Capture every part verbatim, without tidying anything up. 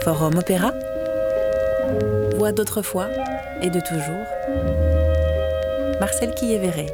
Forum Opéra, voix d'autrefois et de toujours, Marcel Quillet-Véret.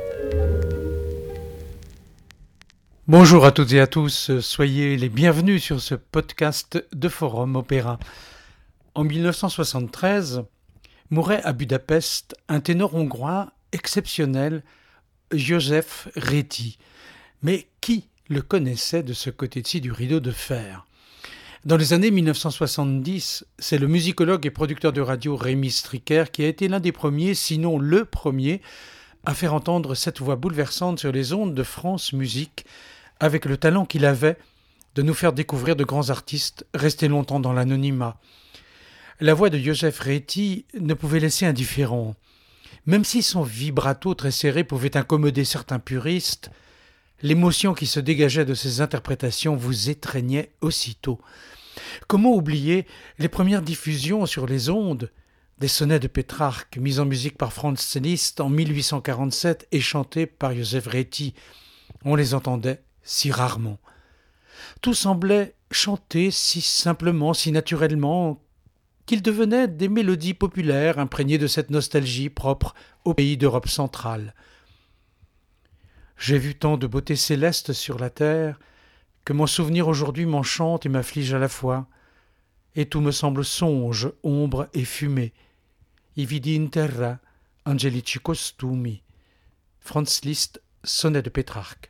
Bonjour à toutes et à tous, soyez les bienvenus sur ce podcast de Forum Opéra. En mille neuf cent soixante-treize, mourait à Budapest un ténor hongrois exceptionnel, József Réti. Mais qui le connaissait de ce côté-ci du rideau de fer ? Dans les années mille neuf cent soixante-dix, c'est le musicologue et producteur de radio Rémi Stricker qui a été l'un des premiers, sinon le premier, à faire entendre cette voix bouleversante sur les ondes de France Musique, avec le talent qu'il avait de nous faire découvrir de grands artistes restés longtemps dans l'anonymat. La voix de József Réti ne pouvait laisser indifférent. Même si son vibrato très serré pouvait incommoder certains puristes, l'émotion qui se dégageait de ses interprétations vous étreignait aussitôt. Comment oublier les premières diffusions sur les ondes des sonnets de Pétrarque, mis en musique par Franz Liszt en mille huit cent quarante-sept et chantés par József Réti. On les entendait si rarement. Tout semblait chanter si simplement, si naturellement, qu'ils devenaient des mélodies populaires imprégnées de cette nostalgie propre aux pays d'Europe centrale. J'ai vu tant de beauté céleste sur la terre que mon souvenir aujourd'hui m'enchante et m'afflige à la fois, et tout me semble songe, ombre et fumée. I vidi in terra angelici costumi. Franz Liszt, sonnet de Pétrarque.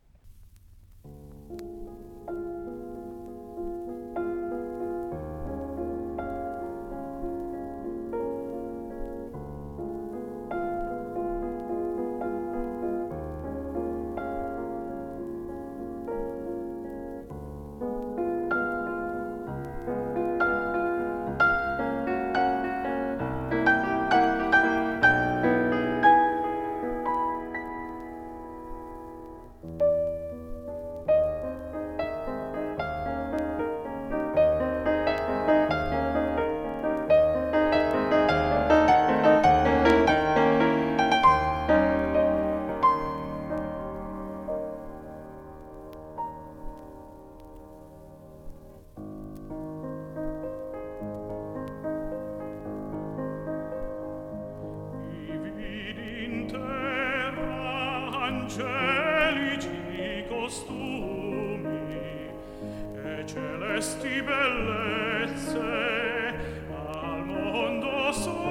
Angelici costumi e celesti bellezze al mondo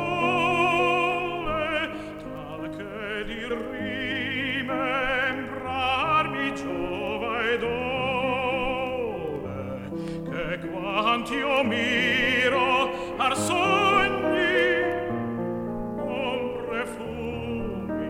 sole, tal che di rimembrar mi giova e dole, che quanti io miro ar sogni ombre fumi.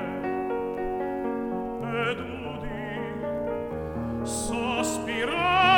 Sospirare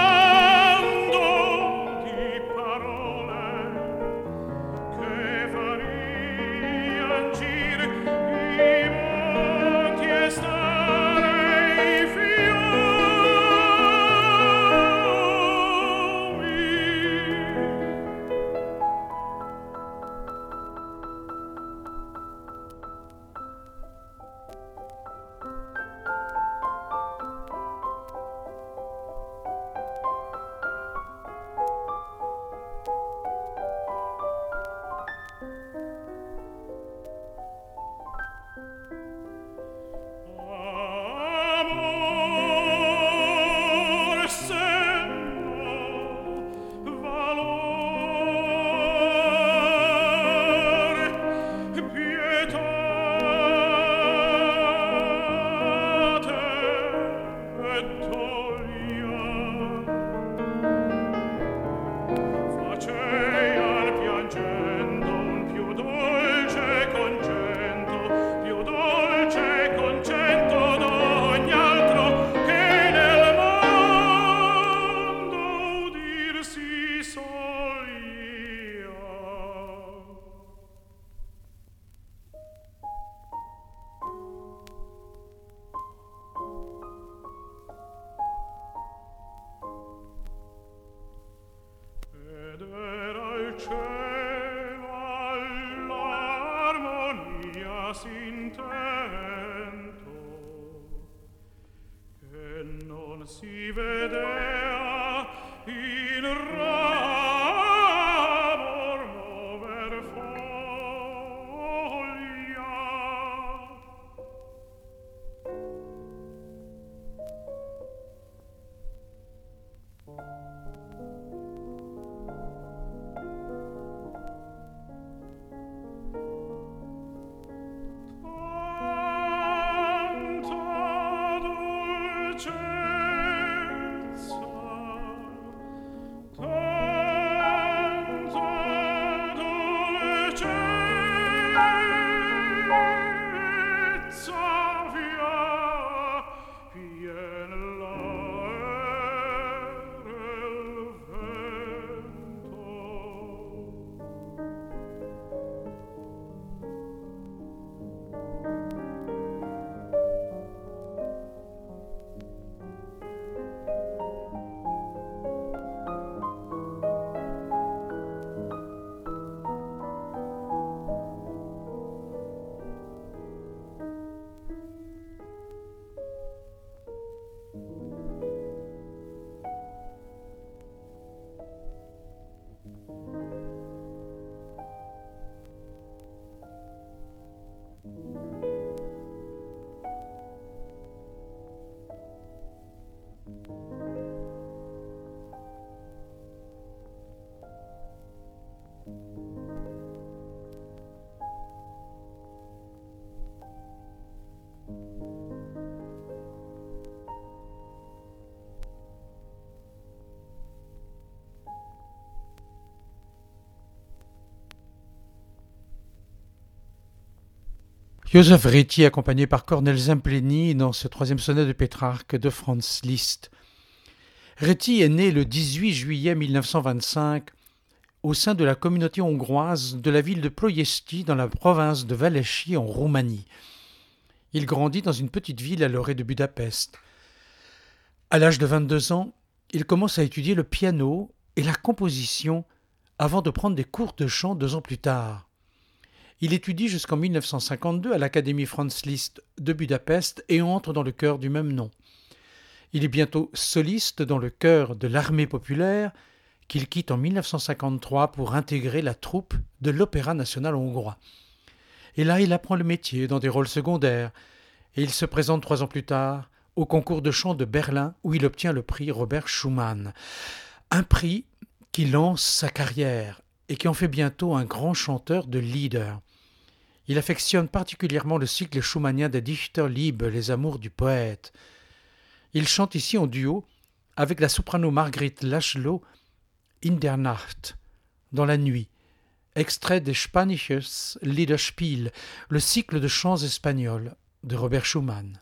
s'intento che non si vedea il ramo mover foglia. Joseph Réti, accompagné par Cornel Zempleni dans ce troisième sonnet de Pétrarque de Franz Liszt. Réti est né le dix-huit juillet mille neuf cent vingt-cinq au sein de la communauté hongroise de la ville de Ploiesti dans la province de Valéchie en Roumanie. Il grandit dans une petite ville à l'orée de Budapest. À l'âge de vingt-deux ans, il commence à étudier le piano et la composition avant de prendre des cours de chant deux ans plus tard. Il étudie jusqu'en mille neuf cent cinquante-deux à l'Académie Franz Liszt de Budapest et entre dans le chœur du même nom. Il est bientôt soliste dans le chœur de l'Armée populaire qu'il quitte en mille neuf cent cinquante-trois pour intégrer la troupe de l'Opéra national hongrois. Et là, il apprend le métier dans des rôles secondaires et il se présente trois ans plus tard au concours de chant de Berlin où il obtient le prix Robert Schumann. Un prix qui lance sa carrière et qui en fait bientôt un grand chanteur de lieder. Il affectionne particulièrement le cycle schumannien des Dichterliebe, les amours du poète. Il chante ici en duo avec la soprano Margrit Laszlo, In der Nacht, dans la nuit, extrait des Spanisches Liederspiel, le cycle de chants espagnols de Robert Schumann.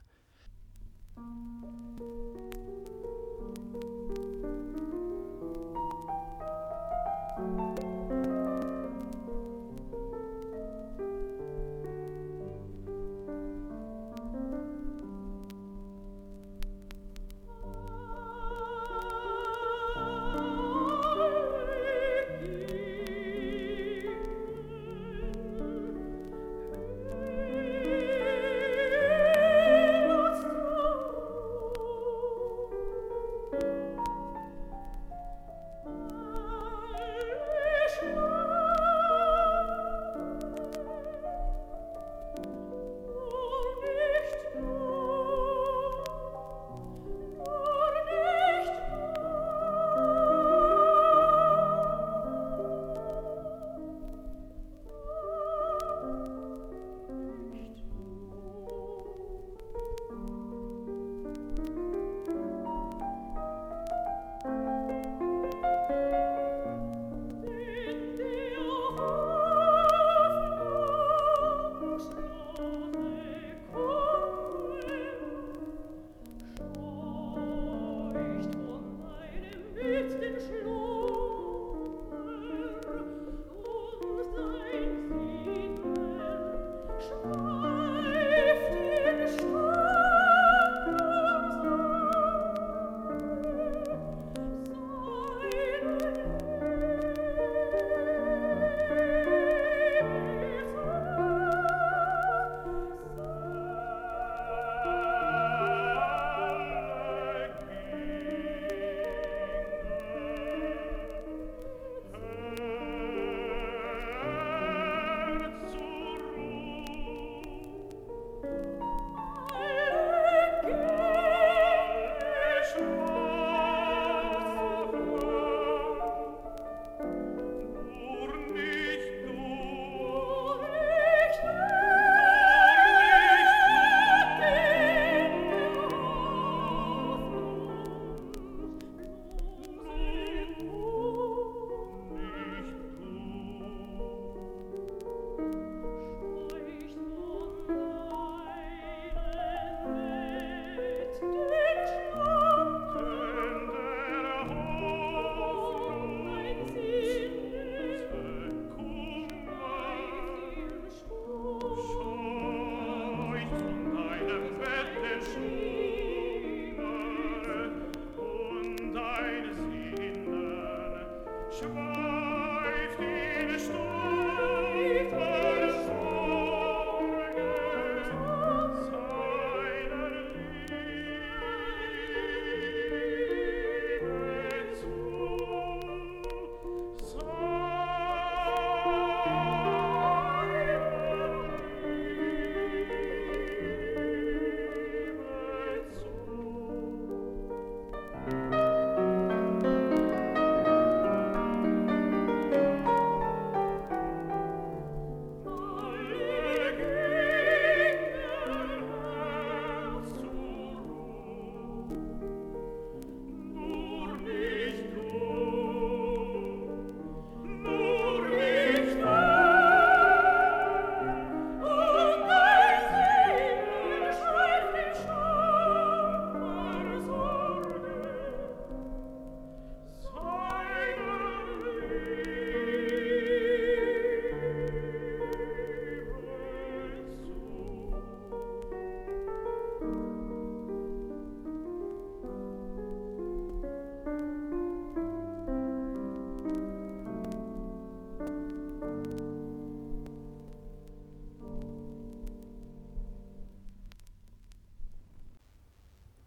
Thank you.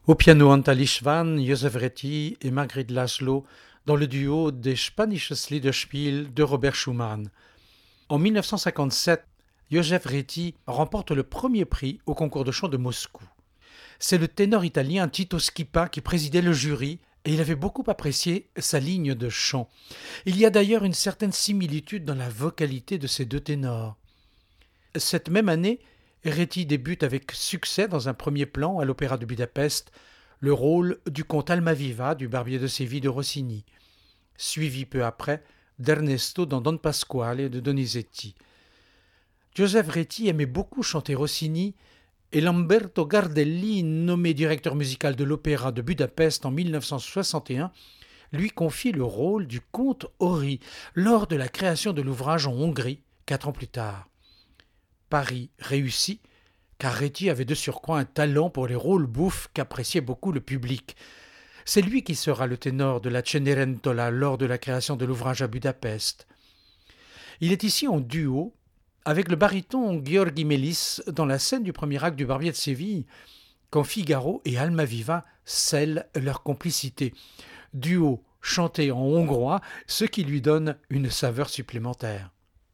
Au piano Antal Ishvan, József Réti et Margrit László dans le duo des Spanisches Liederspiel de Robert Schumann. En mille neuf cent cinquante-sept, József Réti remporte le premier prix au concours de chant de Moscou. C'est le ténor italien Tito Schipa qui présidait le jury et il avait beaucoup apprécié sa ligne de chant. Il y a d'ailleurs une certaine similitude dans la vocalité de ces deux ténors. Cette même année, Réti débute avec succès dans un premier plan à l'Opéra de Budapest le rôle du comte Almaviva du Barbier de Séville de Rossini, suivi peu après d'Ernesto dans Don Pasquale de Donizetti. József Réti aimait beaucoup chanter Rossini et Lamberto Gardelli, nommé directeur musical de l'Opéra de Budapest en mille neuf cent soixante et un, lui confie le rôle du comte Ori lors de la création de l'ouvrage en Hongrie, quatre ans plus tard. Paris réussit, car Réti avait de surcroît un talent pour les rôles bouffes qu'appréciait beaucoup le public. C'est lui qui sera le ténor de la Cenerentola lors de la création de l'ouvrage à Budapest. Il est ici en duo avec le baryton Gheorghi Melis dans la scène du premier acte du Barbier de Séville, quand Figaro et Almaviva scellent leur complicité. Duo chanté en hongrois, ce qui lui donne une saveur supplémentaire.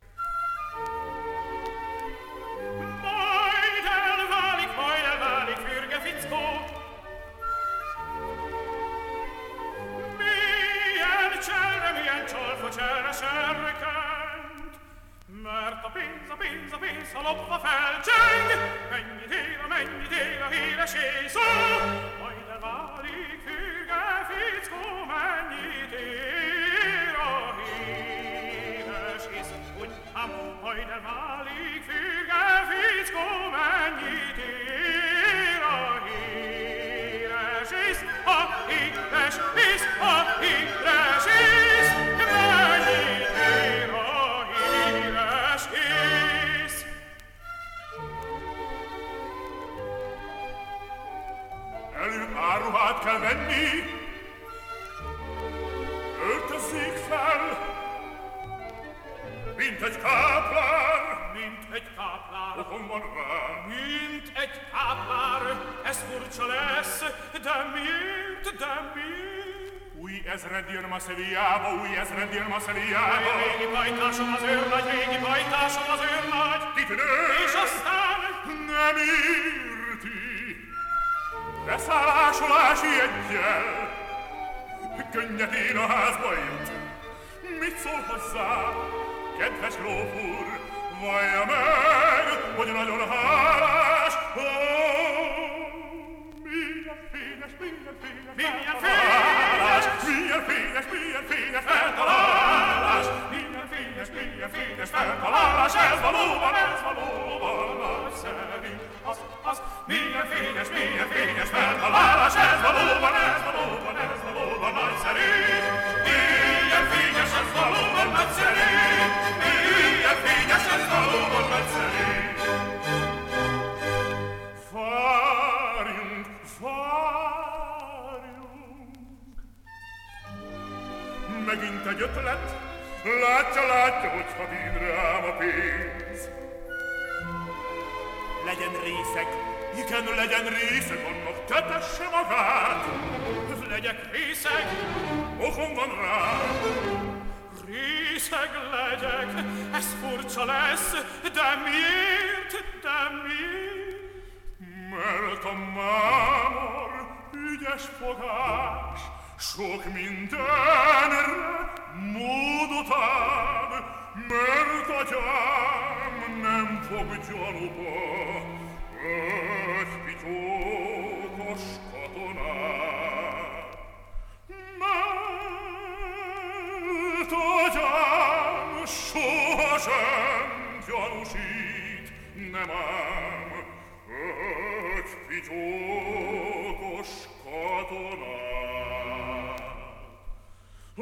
Mert a pénz, a pénz, a pénz, ha lopva felcseng, mennyit ér, mennyit ér a híres éjszó, majd elválik füge fickó, mennyit ér a híres éjszó, hogy ám, majd elválik füge fickó, mennyit ér a híres éjszó, a híres éjszó, a híres éjszó, mennyit ér a Előbb áruhát kell venni, öltözzék fel, mint egy káplár, mint egy káplár, okon van rá, mint egy káplár, ez furcsa lesz, de miért, de miért? Új ezred jön ma Sevillába, új ezred jön ma Sevillába. Régi pajtásom az őrnagy, régi pajtásom az őrnagy, kitűnő, és aztán nem érti. Leszállásolási eggyel, könnyed én a házba jut. Mit szól hozzá, kedves gróf úr, vallja meg, hogy nagyon hálás. Ó, milyen fényes, milyen fényes, milyen fényes, milyen fényes, milyen fényes feltalálás. Milyen fényes, milyen fényes feltalálás, ez valóban, ez valóban nagyszerű. Az, az, milyen fényes, milyen fényes feltalálás, ez valóban, ez valóban, ez valóban nagyszerű. Milyen fényes, ez valóban nagyszerű. Milyen fényes, ez valóban nagyszerű. Várjunk, várjunk. Megint egy ötlet, látja, látja, hogy ha vín rám a pénz. Legyen részeg, igen, legyen részeg, annak tetesse magát. Legyek részeg, okon van rá. Részeg legyek, ez furcsa lesz, de miért, de miért? Mert a mámor ügyes fogás, sok mindenre módot ad, mert atyám nem fog gyanúba egy pityókos katonát. Mert atyám sohasem gyanúsít, nem ám egy pityókos katonát. Ó,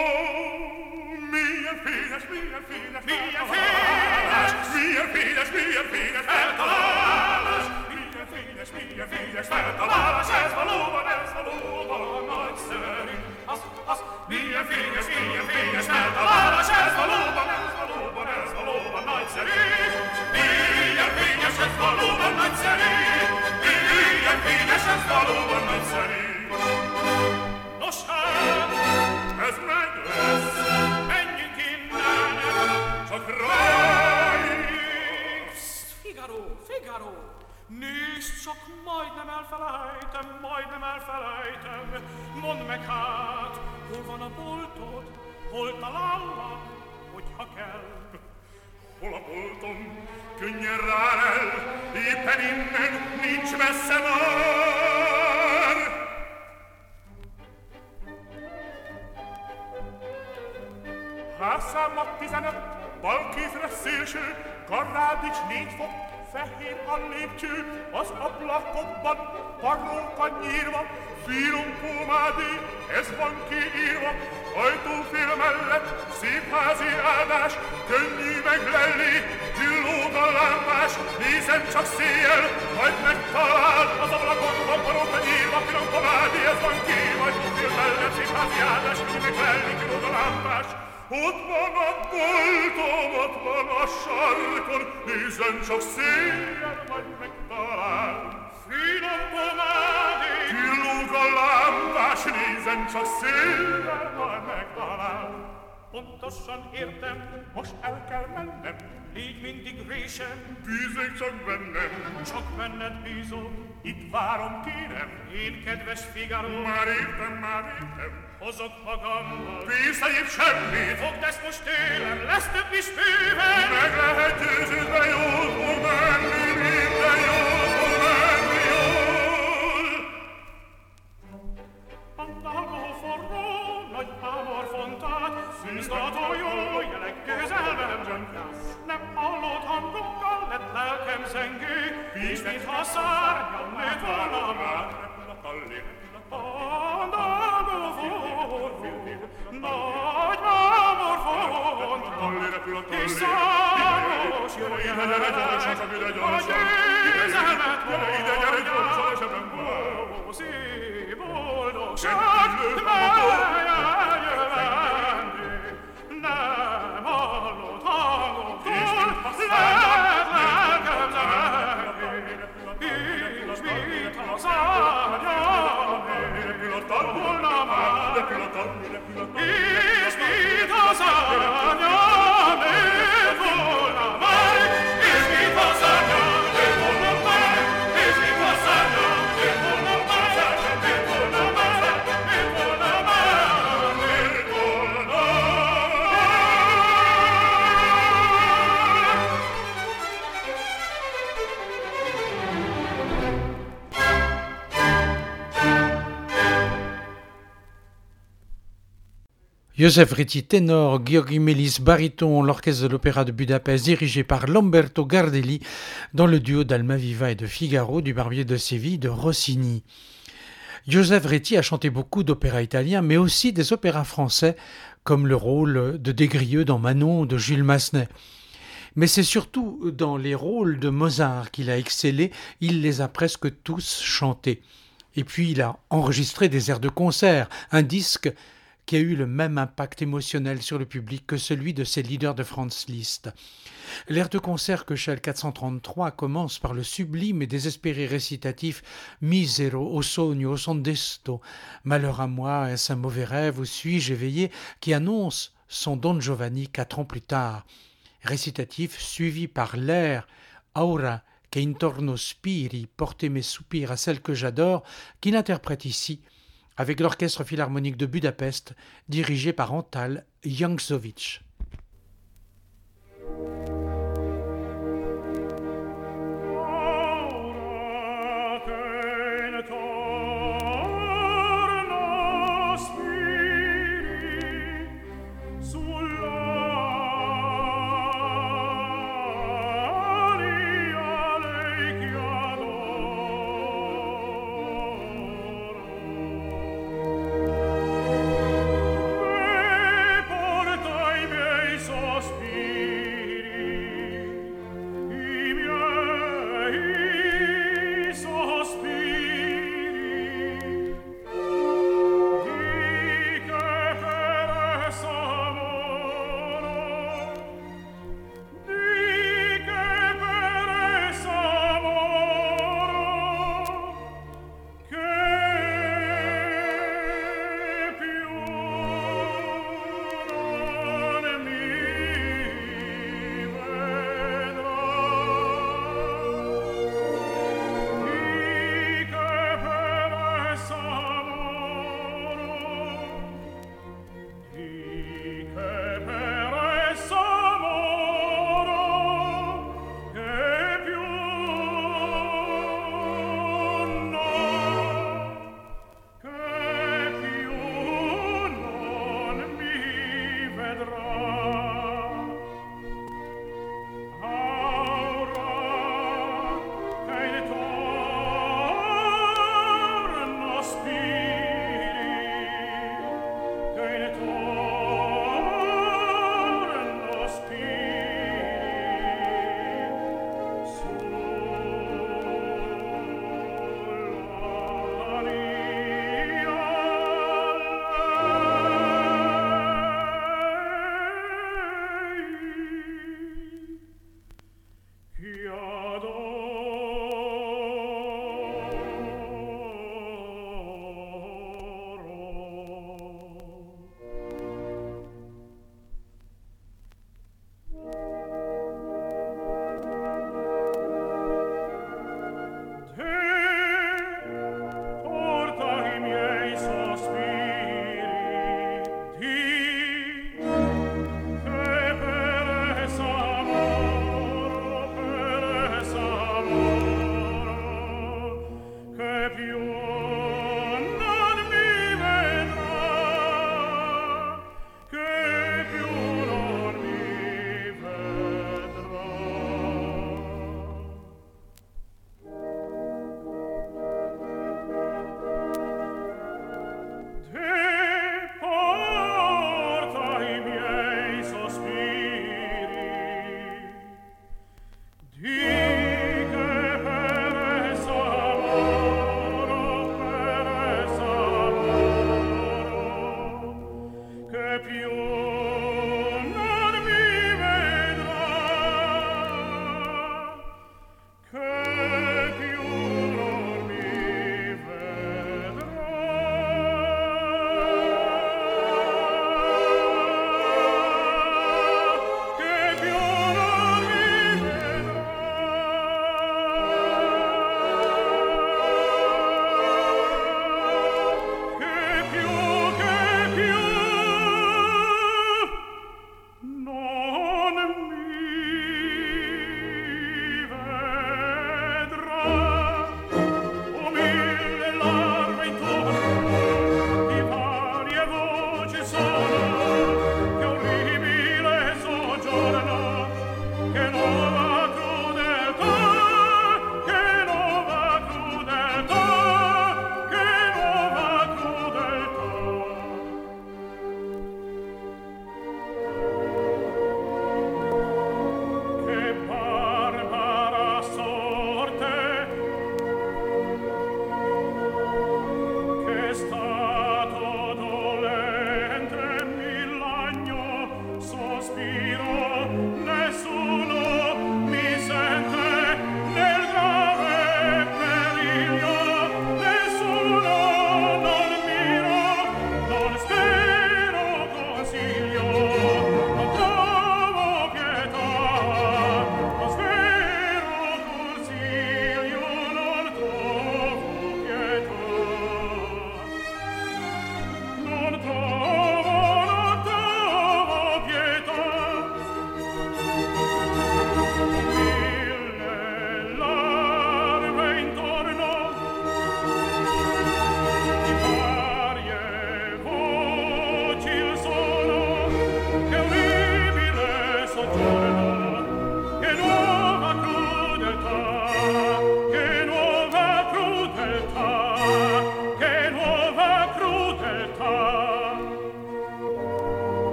milyen fényes, milyen fényes, milyen fényes, milyen fényes, milyen fényes feltalálás, milyen fényes, milyen fényes feltalálás, ez valóban, ez valóban nagyszerű. Az, az, milyen fényes, milyen fényes feltalálás, ez valóban, ez valóban, ez valóban nagyszerű. Milyen fényes, ez valóban nagyszerű. Milyen fényes, ez valóban nagyszerű. sejtem, mondd meg hát, hol van a boltod, hol talállak, hogyha kell. Hol a boltom, könnyen rár el, éppen innen nincs messze már. Házszámnak tizenöt, bal kézre szélső, Garrádics négy fok, fehér a lépcső, az ablakokban parróka nyírva, finom pomádé, ez van kiírva, ajtófél mellett szép házi áldás, könnyű meglelni, villóg a lámpás, nézzen csak széjjel, majd megtalál, az ablakokban parróka nyírva, finom pomádé, ez van kiírva, ajtófél mellett szép házi áldás, könnyű meglelni, villóg a lámpás. Ott van a boltom, ott van a sarkon, nézzen csak széjjel, majd megtalál. Finom pomádé, villóg a lámpás, nézzen csak széjjel, majd megtalál. Pontosan értem, most el kell mennem, légy mindig résem, bízzék csak bennem. Csak benned bízom, itt várom kérem, én kedves Figaro. Már értem, már értem, hozok magammal, persze épp semmit. Fogd ezt most tőlem, lesz több is bőven. Meg lehet győződve, jól fog menni, minden jól fog menni, jól. Andaló forró, nagy ámor fontát, szűzgató jó jelek közelben csönkász. Nem hallott hangokkal lett lelkem zengő, és mintha szárnyam nőtt volna már. Andaló forró, nagy ámor fontát, és száros jó jelek, a győzelmet mondja, ó, szép boldogság, nem hallott hangoktól, lehet lelkem zengő, és mit a szárnyam nőtt volna már, és mit a szárnyam nőtt volna már, és mit a szárnyam nőtt volna már, és mit a szárnyam nőtt volna már, nőtt volna már, nőtt volna már, nőtt volna már. József Réti ténor, György Mélis baryton, l'orchestre de l'Opéra de Budapest dirigé par Lamberto Gardelli dans le duo d'Almaviva et de Figaro du Barbier de Séville de Rossini. József Réti a chanté beaucoup d'opéras italiens mais aussi des opéras français comme le rôle de Des Grieux dans Manon de Jules Massenet. Mais c'est surtout dans les rôles de Mozart qu'il a excellé, il les a presque tous chantés. Et puis il a enregistré des airs de concert, un disque qui a eu le même impact émotionnel sur le public que celui de ses leaders de Franz Liszt. L'air de concert que Köchel quatre cent trente-trois commence par le sublime et désespéré récitatif « Misero, o sogno, o son desto »« Malheur à moi, est-ce un mauvais rêve, ou suis-je éveillé » qui annonce son Don Giovanni quatre ans plus tard. Récitatif suivi par l'air « Aura che intorno spiri, portez mes soupirs à celle que j'adore » qu'il interprète ici avec l'Orchestre philharmonique de Budapest, dirigé par Antal Jankovics. Portai me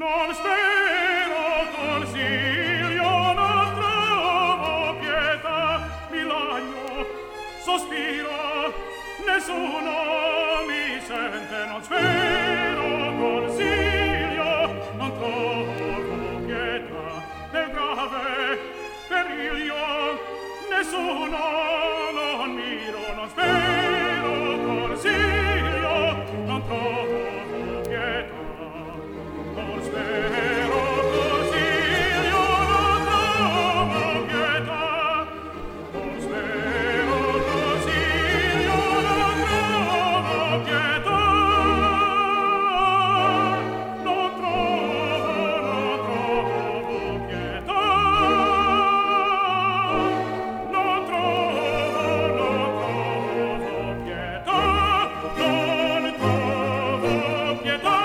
Non spero consiglio, non trovo pietà, mi lagno, sospiro, nessuno mi sente. Non spero consiglio, non trovo pietà, del grave periglio, nessuno non miro. Non spero consiglio, non trovo pietà. Non spero consiglio, non trovo pietà. Non spero consiglio, non trovo pietà. Non trovo, non trovo pietà. Non trovo, non trovo pietà. Non trovo pietà.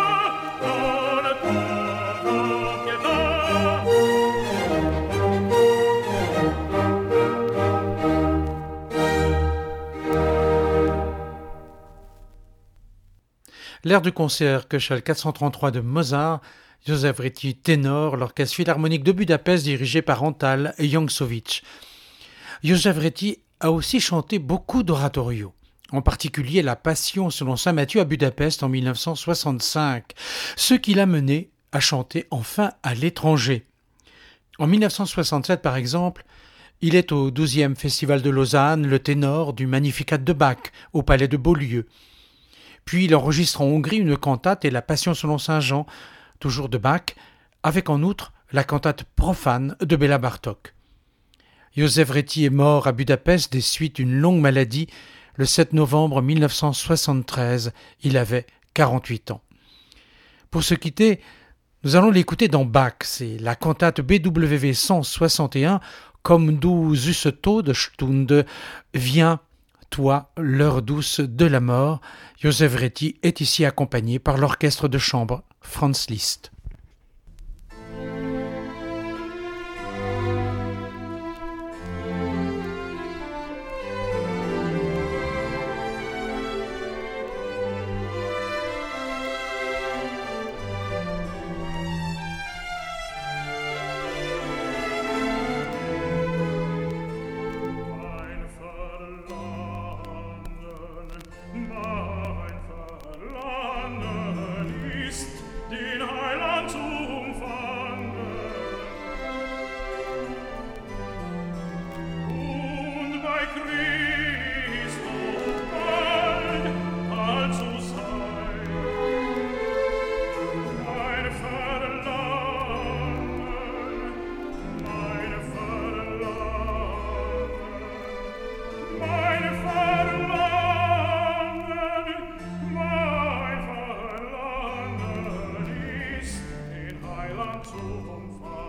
L'air du concert Köchel quatre cent trente-trois de Mozart, József Wréti ténor, l'orchestre philharmonique de Budapest dirigé par Antal Jankovics. József Wréti a aussi chanté beaucoup d'oratorios, en particulier la Passion selon saint Matthieu à Budapest en mille neuf cent soixante-cinq, ce qui l'a mené à chanter enfin à l'étranger. En mille neuf cent soixante-sept par exemple, il est au douzième Festival de Lausanne, le ténor du Magnificat de Bach au Palais de Beaulieu. Puis il enregistre en Hongrie une cantate et la Passion selon saint Jean, toujours de Bach, avec en outre la cantate profane de Béla Bartók. József Wréti est mort à Budapest des suites d'une longue maladie le sept novembre mille neuf cent soixante-treize. Il avait quarante-huit ans. Pour se quitter, nous allons l'écouter dans Bach. C'est la cantate B W V cent soixante et un, Komm du süße Todesstunde, viens, toi, l'heure douce de la mort. József Wréti est ici accompagné par l'orchestre de chambre Franz Liszt. Zu umfahren.